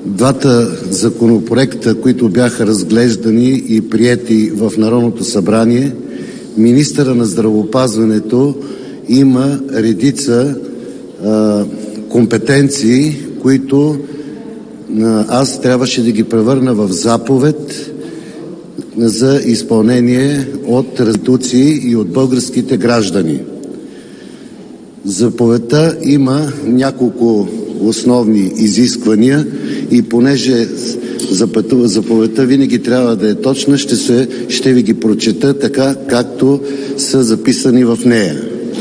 Двата законопроекта, които бяха разглеждани и приети в Народното събрание, министърът на здравеопазването има редица компетенции, които аз трябваше да ги превърна в заповед за изпълнение от институции и от българските граждани. Заповедта има няколко основни изисквания и понеже заповедта винаги трябва да е точна, ще ви ги прочета така, както са записани в нея.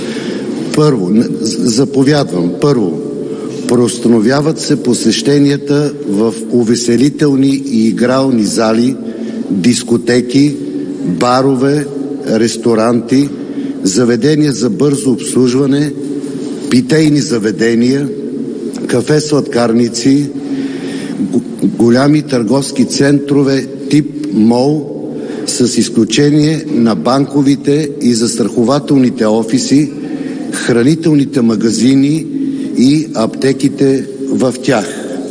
Заповядвам. Първо, преустановяват се посещенията в увеселителни и игрални зали, дискотеки, барове, ресторанти, заведения за бързо обслужване, питейни заведения, кафе-сладкарници, голями търговски центрове тип мол, с изключение на банковите и застрахователните офиси, хранителните магазини и аптеките в тях.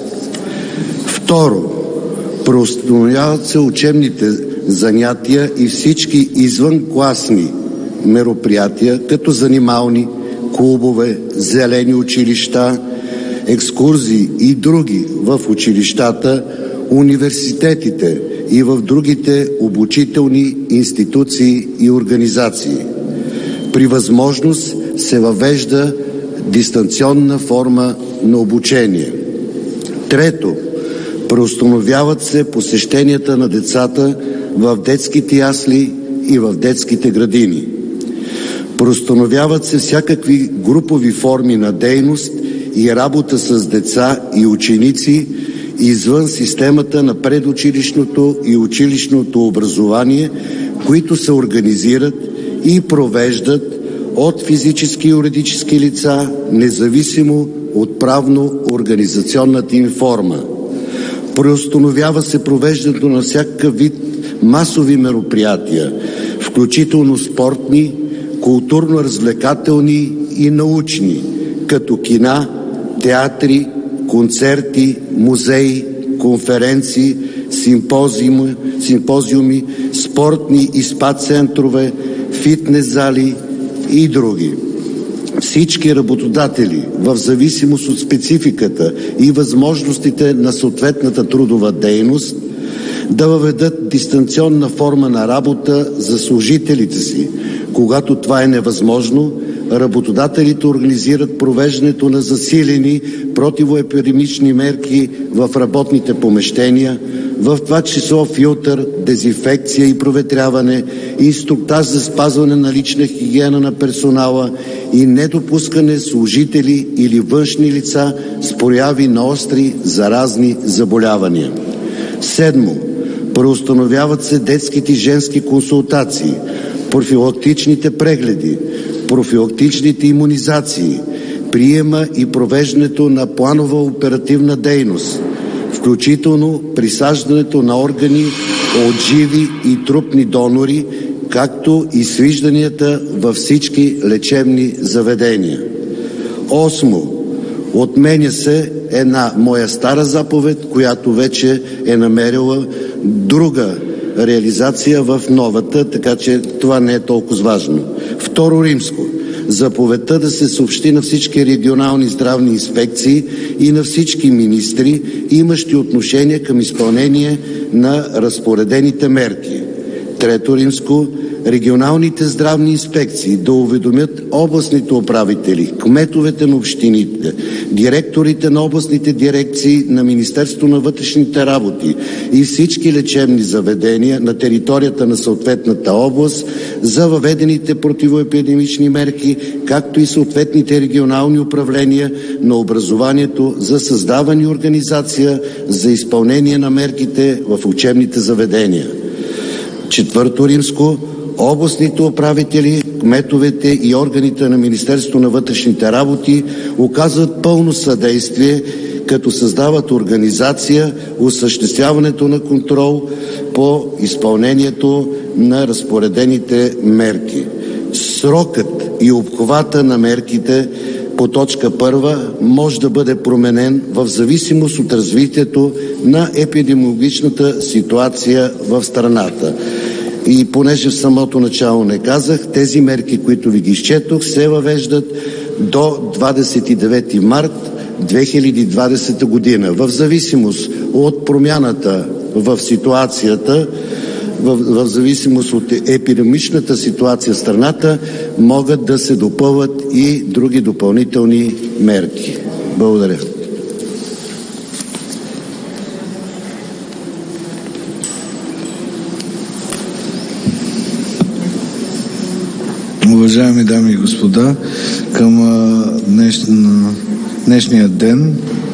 Второ, преустановяват се учебните занятия и всички извънкласни мероприятия, като занимални, клубове, зелени училища, екскурзии и други в училищата, университетите и в другите обучителни институции и организации. При възможност се въвежда дистанционна форма на обучение. Трето, преустановяват се посещенията на децата в детските ясли и в детските градини. Преустановяват се всякакви групови форми на дейност и работа с деца и ученици извън системата на предучилищното и училищното образование, които се организират и провеждат от физически и юридически лица, независимо от правно-организационната им форма. Преустановява се провеждането на всякакъв вид масови мероприятия, включително спортни, културно-развлекателни и научни, като кина, театри, концерти, музеи, конференции, симпозиуми, спортни и спа центрове, фитнес зали и други. Всички работодатели, в зависимост от спецификата и възможностите на съответната трудова дейност, да въведат дистанционна форма на работа за служителите си. Когато това е невъзможно, работодателите организират провеждането на засилени противоепидемични мерки в работните помещения, в това число филтър, дезинфекция и проветряване, инструктаж за спазване на лична хигиена на персонала и недопускане служители или външни лица с прояви на остри заразни заболявания. Седмо, преустановяват се детските и женски консултации, профилактичните прегледи, профилактичните имунизации, приема и провеждането на планова оперативна дейност, включително присаждането на органи от живи и трупни донори, както и свижданията във всички лечебни заведения. Осмо, отменя се една моя стара заповед, която вече е намерила друга реализация в новата, така че това не е толкова важно. Второ римско. Заповедта да се съобщи на всички регионални здравни инспекции и на всички министри, имащи отношение към изпълнение на разпоредените мерки. Трето римско. Регионалните здравни инспекции да уведомят областните управители, кметовете на общините, директорите на областните дирекции на Министерството на вътрешните работи и всички лечебни заведения на територията на съответната област за въведените противоепидемични мерки, както и съответните регионални управления на образованието за създаване и организация за изпълнение на мерките в учебните заведения. Четвърто римско. Областните управители, кметовете и органите на Министерството на вътрешните работи оказват пълно съдействие, като създават организация, осъществяването на контрол по изпълнението на разпоредените мерки. Срокът и обхвата на мерките, по точка 1 може да бъде променен в зависимост от развитието на епидемиологичната ситуация в страната. И понеже в самото начало не казах, тези мерки, които ви ги изчетох, се въвеждат до 29 март 2020 година. В зависимост от промяната в ситуацията, в зависимост от епидемичната ситуация в страната, могат да се допълват и други допълнителни мерки. Благодаря. Уважаеми дами и господа, към днешния ден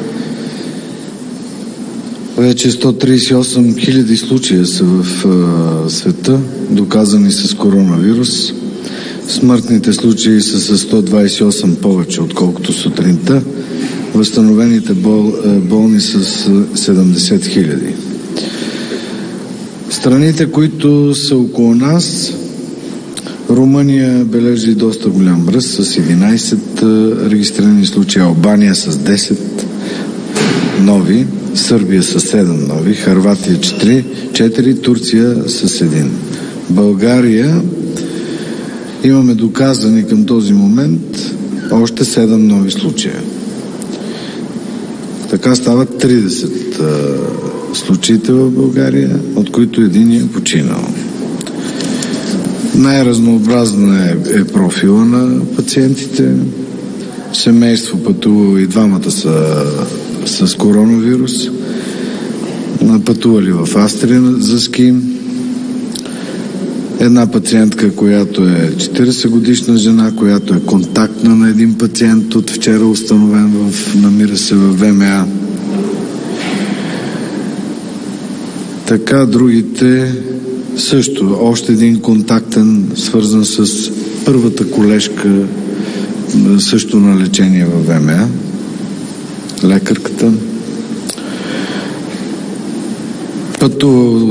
вече 138 000 случая са в света, доказани с коронавирус. Смъртните случаи са с 128 повече, отколкото сутринта. Възстановените болни са 70 000. Страните, които са около нас, Румъния бележи доста голям ръст с 11 регистрирани случаи, Албания с 10 нови, Сърбия с 7 нови, Хърватия 4, Турция с 1. България имаме доказани към този момент още 7 нови случая. Така стават 30 случаите в България, от които един е починал. Най-разнообразна е профила на пациентите. Семейство пътува и двамата са с коронавирус. Пътували в Австрия за ски. Една пациентка, която е 40 годишна жена, която е контактна на един пациент от вчера установен намира се в ВМА. Така другите също. Още един контактен, свързан с първата колежка, също на лечение в ВМА. Лекарката пътува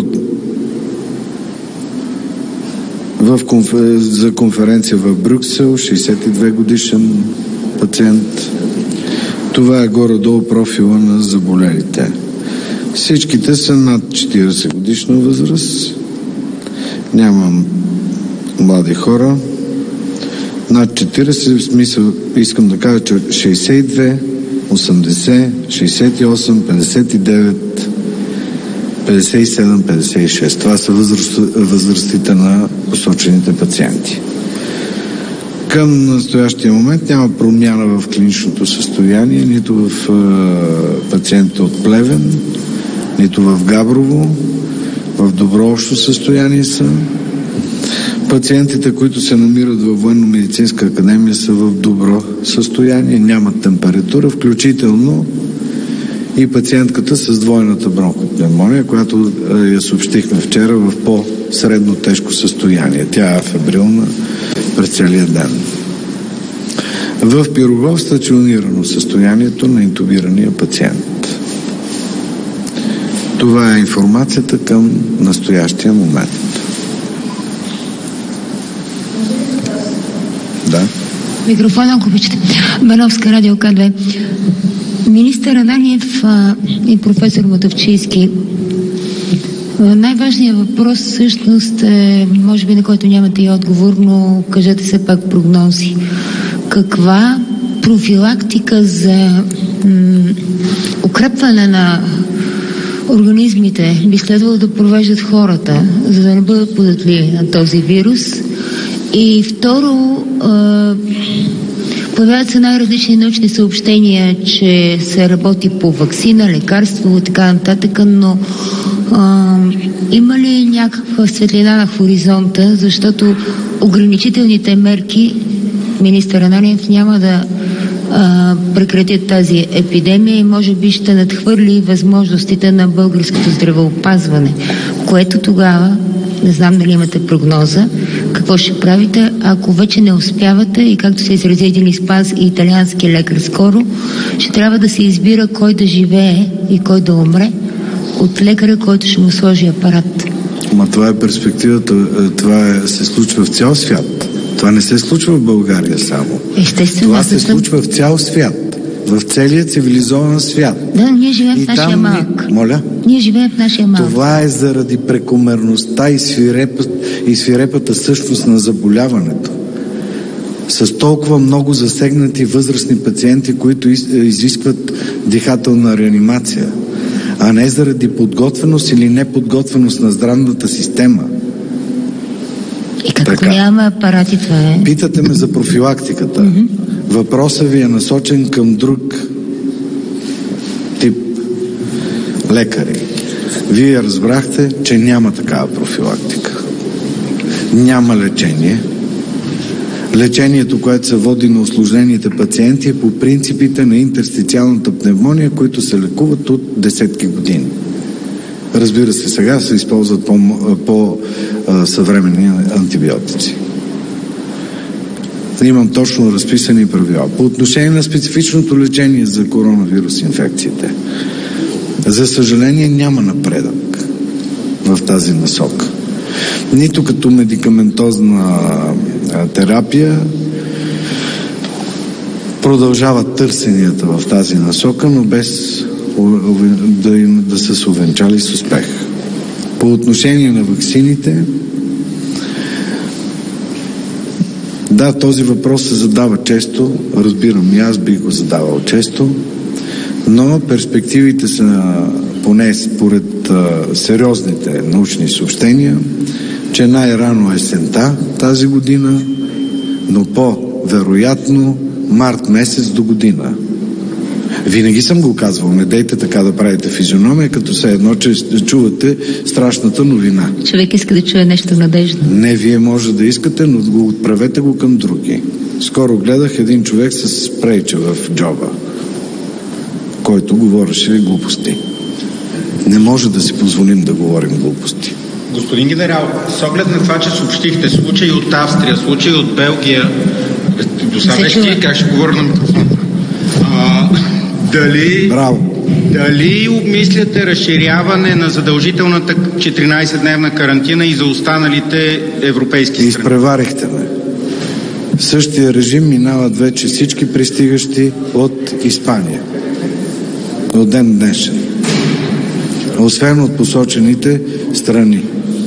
за конференция в Брюксел, 62 годишен пациент. Това е горе-долу профила на заболелите. Всичките са над 40 годишна възраст. Нямам млади хора. Над 40, в смисъл, искам да кажа, че 62, 80, 68, 59, 57, 56. Това са възрастите на посочените пациенти. Към настоящия момент няма промяна в клиничното състояние, нито в пациентите от Плевен, нито в Габрово. В добро общо състояние са. Пациентите, които се намират във Военно-медицинска академия, са в добро състояние, нямат температура, включително и пациентката с двойната бронхопневмония, която я съобщихме вчера в по-средно тежко състояние. Тя е фебрилна през целия ден. В Пирогов стационирано състоянието на интубирания пациент. Това е информацията към настоящия момент. Да. Микрофон, ако обичате. Бановска, радио К2. Министър Ананиев и професор Мутафчийски, най-важният въпрос всъщност е, може би на който нямате и отговор, но кажете се пак прогнози. Каква профилактика за укрепване на организмите би следвало да провеждат хората, за да не бъдат податливи на този вирус? И второ, появяват се най-различни научни съобщения, че се работи по ваксина, лекарство и така нататък, но има ли някаква светлина на хоризонта, защото ограничителните мерки, министър Ананиев, няма да прекратят тази епидемия и може би ще надхвърли възможностите на българското здравеопазване, което тогава, не знам дали имате прогноза, какво ще правите, ако вече не успявате и както се изрази един испански и италиански лекар скоро, ще трябва да се избира кой да живее и кой да умре от лекаря, който ще му сложи апарат. Това е перспективата, това се случва в цял свят. Това не се случва в България само. Естествено. Това се случва в цял свят. В целия цивилизован свят. Да, ние живеем в нашия малък. Моля? Ние живеем в нашия малък. Това е заради прекомерността и свирепата същност на заболяването. С толкова много засегнати възрастни пациенти, които изискват дихателна реанимация, а не заради подготвеност или неподготвеност на здравната система. И като нямаме апарати, това е... Питате ме за профилактиката. Въпросът ви е насочен към друг тип лекари. Вие разбрахте, че няма такава профилактика. Няма лечение. Лечението, което се води на усложнените пациенти, е по принципите на интерстициалната пневмония, които се лекуват от десетки години. Разбира се, сега се използват по-съвременни антибиотици. Имам точно разписани правила. По отношение на специфичното лечение за коронавирус инфекциите, за съжаление няма напредък в тази насока. Нито като медикаментозна терапия, продължават търсенията в тази насока, но без да са се увенчали с успех. По отношение на ваксините, да, този въпрос се задава често, разбирам, и аз бих го задавал често, но перспективите са, поне според сериозните научни съобщения, че най-рано есента тази година, но по-вероятно март месец до година. Винаги съм го казвал, не дейте така да правите физиономия, като все едно, че чувате страшната новина. Човек иска да чуе нещо надежно. Не, вие може да искате, но го отправете го към други. Скоро гледах един човек с спрейче в джоба, който говореше глупости. Не може да си позволим да говорим глупости. Господин генерал, с оглед на това, че съобщихте случаи от Австрия, случаи от Белгия, до сега вещи, как ще говоря на микрофон? Дали обмисляте разширяване на задължителната 14-дневна карантина и за останалите европейски страни? Изпреварихте ме. Същия режим минават вече всички пристигащи от Испания. От ден днешен. Освен от посочените страни.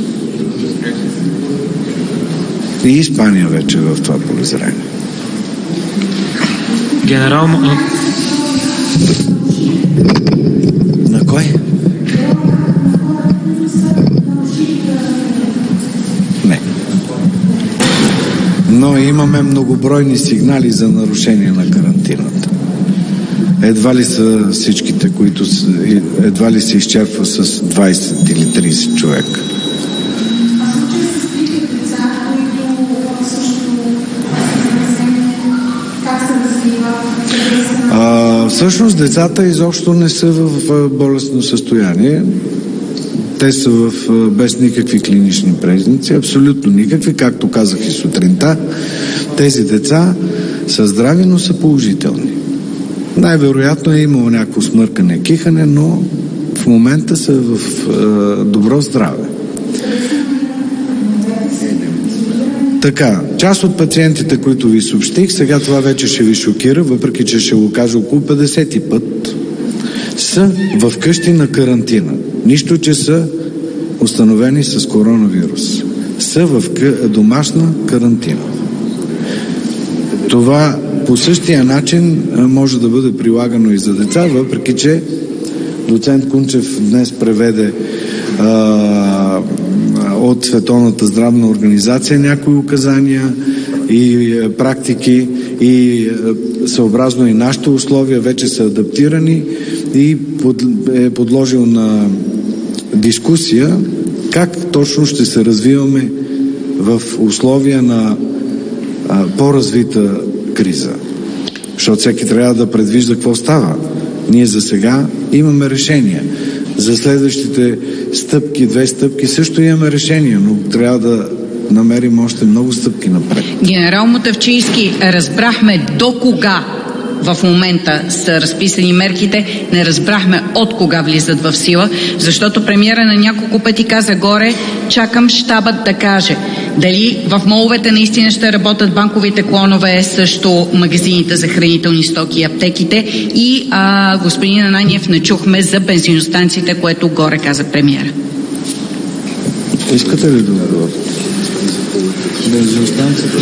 И Испания вече в това полезрение. Генерал... На кой? Не. Но имаме многобройни сигнали за нарушение на карантината. Едва ли са всичките, които едва ли се изчерпва с 20 или 30 човека. Всъщност децата изобщо не са в болестно състояние. Те са без никакви клинични признаци, абсолютно никакви, както казах и сутринта. Тези деца са здрави, но са положителни. Най-вероятно е имало някакво смъркане, кихане, но в момента са в добро здраве. Така, част от пациентите, които ви съобщих, сега това вече ще ви шокира, въпреки че ще го кажа около 50 път, са в къщи на карантина. Нищо, че са установени с коронавирус. Са в домашна карантина. Това по същия начин може да бъде прилагано и за деца, въпреки че доцент Кунчев днес преведе от Световната здравна организация някои указания и практики и съобразно и нашите условия вече са адаптирани и е подложил на дискусия как точно ще се развиваме в условия на по-развита криза. Защото всеки трябва да предвижда какво става. Ние за сега имаме решение. За следващите стъпки, 2 стъпки също имаме решение, но трябва да намерим още много стъпки напред. Генерал Мутафчийски, разбрахме до кога в момента са разписани мерките, не разбрахме от кога влизат в сила, защото премиера на няколко пъти каза горе, чакам щабът да каже. Дали в моловете наистина ще работят банковите клонове, също магазините за хранителни стоки и аптеките? И господин Ананиев, не чухме за бензиностанциите, което горе каза премиера. Искате ли да говорите? Бензиностанцията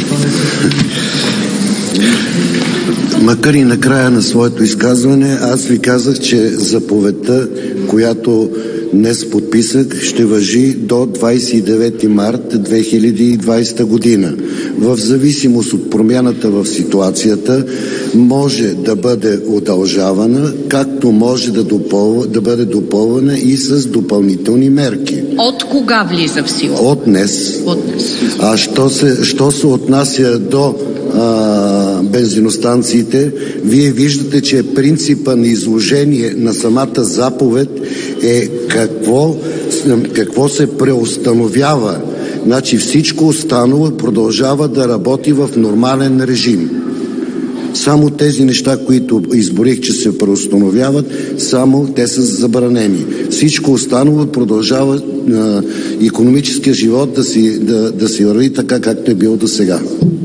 Макар и на края на своето изказване, аз ви казах, че заповедта, която днес подписах, ще важи до 29 март 2020 година. В зависимост от промяната в ситуацията може да бъде удължавана, както може да бъде допълвана и с допълнителни мерки. От кога влиза в сила? От днес. А що се отнася до бензиностанциите, вие виждате, че принципа на изложение на самата заповед е какво се преустановява. Значи всичко останало продължава да работи в нормален режим. Само тези неща, които изборих, че се преустановяват, само те са забранени. Всичко останало продължава икономическия живот да си върви така, както е било до сега.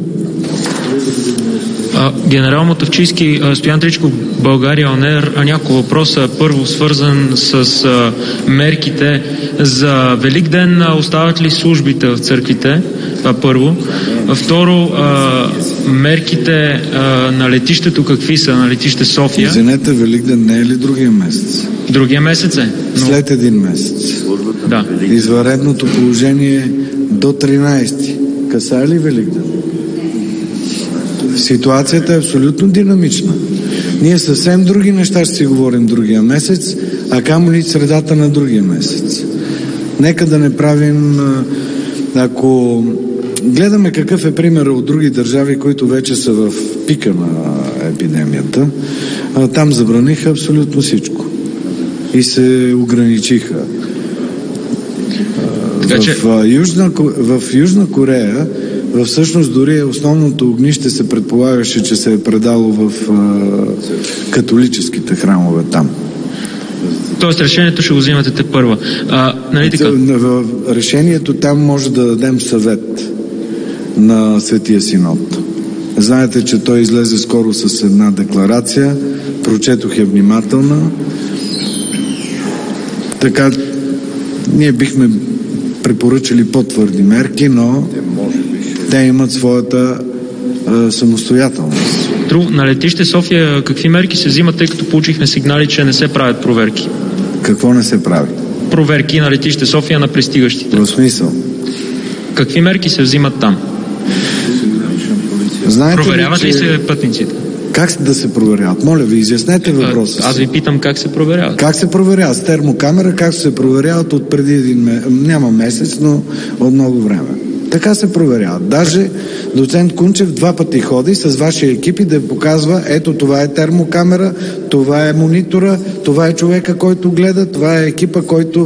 Генерал Мотавчийски, Стоян Тричков, България ОНЕР. Няколко въпроса. Първо, свързан с мерките за Великден. Остават ли службите в църквите? Това първо. Второ, мерките на летището какви са? На летище София? Извинете, Великден не е ли другия месец? Другия месец е. Но... След един месец. Да. Извънредното положение до 13. Касае ли Великден? Ситуацията е абсолютно динамична. Ние съвсем други неща ще си говорим другия месец, а камо ли средата на другия месец. Нека да не правим... Ако гледаме какъв е пример от други държави, които вече са в пика на епидемията, там забраниха абсолютно всичко. И се ограничиха. В Южна Корея всъщност дори основното огнище се предполагаше, че се е предало в католическите храмове там. Тоест решението ще го взимате те първа. Нали така? В решението там може да дадем съвет на Светия Синод. Знаете, че той излезе скоро с една декларация, прочетох я внимателно. Така, ние бихме препоръчали по-твърди мерки, но те имат своята самостоятелност. На летище София какви мерки се взимат, тъй като получихме сигнали, че не се правят проверки? Какво не се прави? Проверки на летище София на пристигащите. В смисъл? Какви мерки се взимат там? Знаете проверяват ли се пътниците? Как да се проверяват? Моля ви, изяснете въпроса. Аз ви питам как се проверяват. Как се проверяват? С термокамера, как се проверяват от преди няма месец, но от много време. Така се проверяват. Даже доцент Кунчев 2 пъти ходи с вашия екип и да показва, ето това е термокамера, това е монитора, това е човека, който гледа, това е екипа, който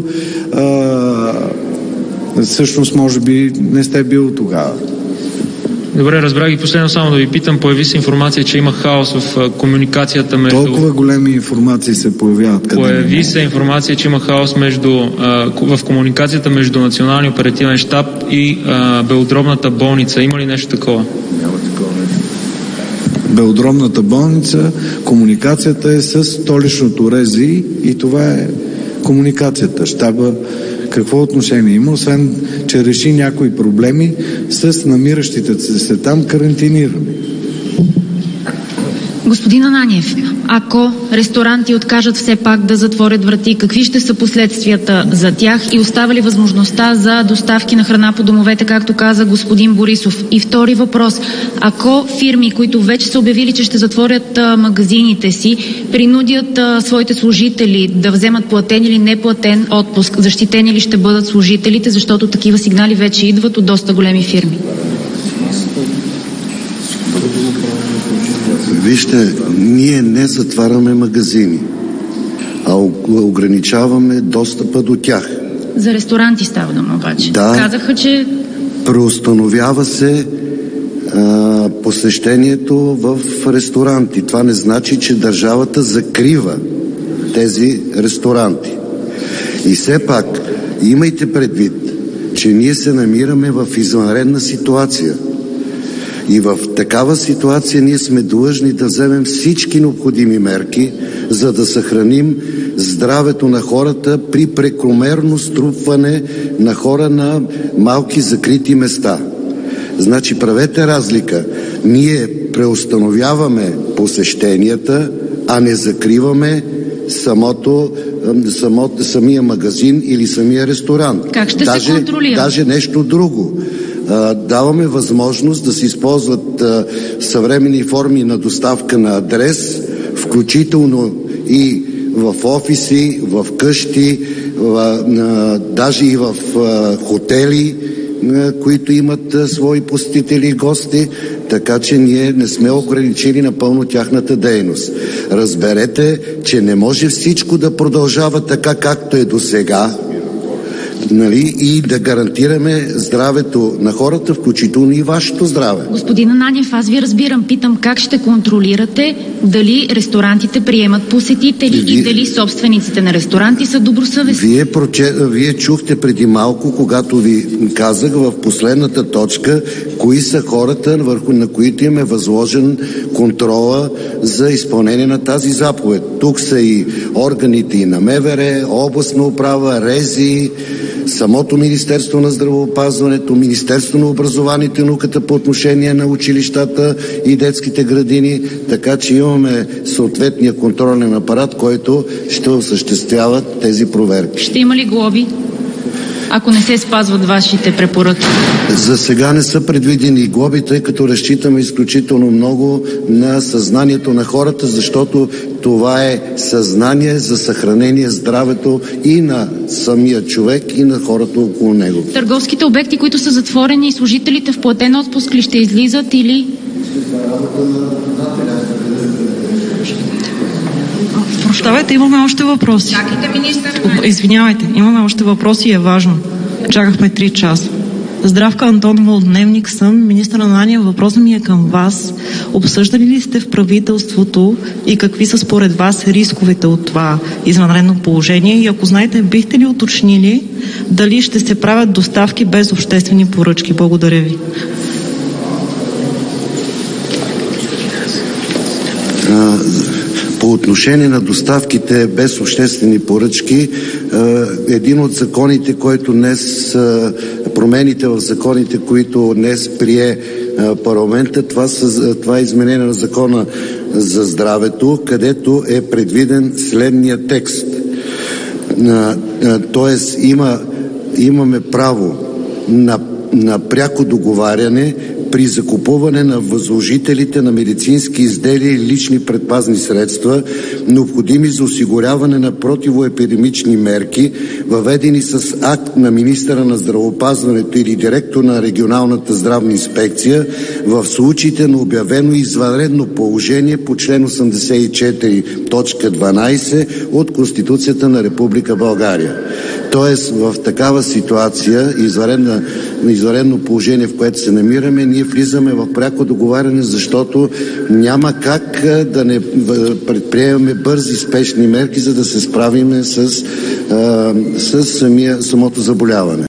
всъщност може би не сте бил тогава. Добре, разбрах и последно само да ви питам, появи се информация, че има хаос в комуникацията между... Толкова големи информации се появяват. Появи се информация, че има хаос в комуникацията между Националния оперативен щаб и Белодробната болница. Има ли нещо такова? Няма такова нещо. Белодробната болница, комуникацията е с столичното РЗИ и това е комуникацията. Щаба какво отношение има, освен че реши някои проблеми с намиращите се там карантинирани. Господин Ананиев, ако ресторанти откажат все пак да затворят врати, какви ще са последствията за тях и остава ли възможността за доставки на храна по домовете, както каза господин Борисов? И втори въпрос, ако фирми, които вече са обявили, че ще затворят магазините си, принудят своите служители да вземат платен или неплатен отпуск, защитени ли ще бъдат служителите, защото такива сигнали вече идват от доста големи фирми? Вижте, ние не затваряме магазини, а ограничаваме достъпа до тях. За ресторанти става дума обаче. Да, казаха, че... преустановява се посещението в ресторанти. Това не значи, че държавата закрива тези ресторанти. И все пак, имайте предвид, че ние се намираме в извънредна ситуация. И в такава ситуация ние сме длъжни да вземем всички необходими мерки, за да съхраним здравето на хората при прекомерно струпване на хора на малки закрити места. Значи правете разлика. Ние преустановяваме посещенията, а не закриваме самия магазин или самия ресторант. Как ще се контролира? Даже нещо друго. Даваме възможност да се използват съвременни форми на доставка на адрес, включително и в офиси, в къщи, даже и в хотели, които имат свои посетители и гости, така че ние не сме ограничили напълно тяхната дейност. Разберете, че не може всичко да продължава така, както е досега, и да гарантираме здравето на хората, включително и вашето здраве. Господин Ананиев, аз ви разбирам. Питам как ще контролирате дали ресторантите приемат посетители и дали собствениците на ресторанти са добросъвестни. Вие чухте преди малко, когато ви казах в последната точка, кои са хората, върху на които им е възложен контрола за изпълнение на тази заповед. Тук са и органите и на МВР, областна управа, РЕЗИ, самото Министерство на здравеопазването, Министерство на образованието и науката по отношение на училищата и детските градини, така че имаме съответния контролен апарат, който ще осъществява тези проверки. Ще има ли глоби, ако не се спазват вашите препоръки? За сега не са предвидени глоби, тъй като разчитаме изключително много на съзнанието на хората, защото това е съзнание за съхранение здравето и на самия човек, и на хората около него. Търговските обекти, които са затворени, и служителите в платен отпуск ли ще излизат или... Прощавайте, имаме още въпроси. Чакайте, министър. Извинявайте, имаме още въпроси и е важно. Чакахме 3 часа. Здравка Антонова от Дневник съм. Министър Ананиев, въпросът ми е към вас. Обсъждали ли сте в правителството и какви са според вас рисковете от това извънредно положение? И ако знаете, бихте ли уточнили дали ще се правят доставки без обществени поръчки? Благодаря ви. По отношение на доставките без обществени поръчки, един от законите, който днес, промените в законите, които днес прие парламента, това е изменение на закона за здравето, където е предвиден следния текст. Тоест имаме право на пряко договаряне при закупуване на възложителите на медицински изделия и лични предпазни средства, необходими за осигуряване на противоепидемични мерки, въведени с акт на министъра на здравеопазването или директор на регионалната здравна инспекция в случаите на обявено извънредно положение по член 84, точка 12 от Конституцията на Република България. Тоест в такава ситуация, извънредно положение, в което се намираме, ние влизаме в пряко договаряне, защото няма как да не предприемаме бързи, спешни мерки, за да се справим с самото заболяване.